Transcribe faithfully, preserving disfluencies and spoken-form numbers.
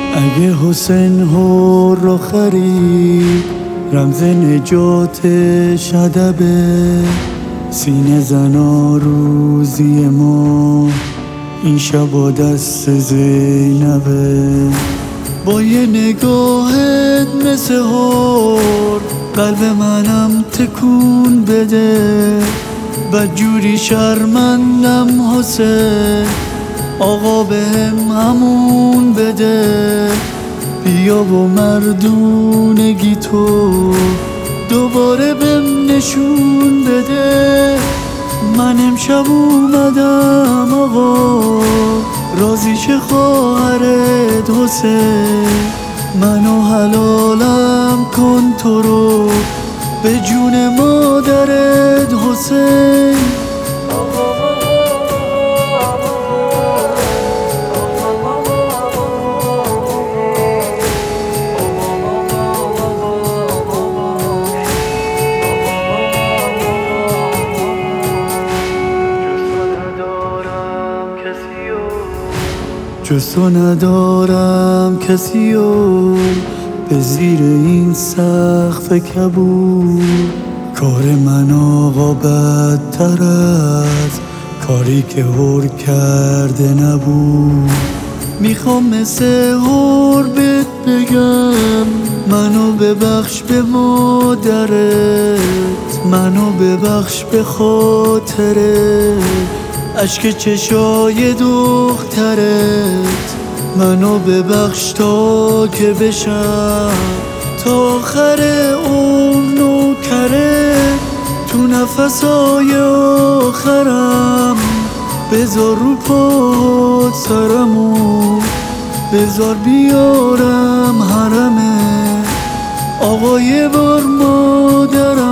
اگه حسین هور رو خرید رمز نجات ادبه، سینه زنا روزی ما این شب و دست زینبه. با یه نگاهت مثل هور قلب منم تکون بده، بدجوری شرمندم حسین آقا بهم همون بده. بیا و مردونگی تو دوباره بهم نشون بده. من امشب اومدم آقا راضی شه خواهرت حسین، منو حلالم کن تو رو به جون مادرت حسین. جز تو ندارم کسی و به زیر این سقف کبود. کار من آقا بدتر از کاری که هور کرده نبود. میخوام مثل هور بهت بگم منو ببخش به مادرت، منو ببخش به خاطرت اشک چشای دخترت. منو ببخش تا که بشم تا آخر عمر نوکرت. تو نفسای آخرم بذار رو پات سرمو، بذار بیارم حرمه آقا یه بار مادرم.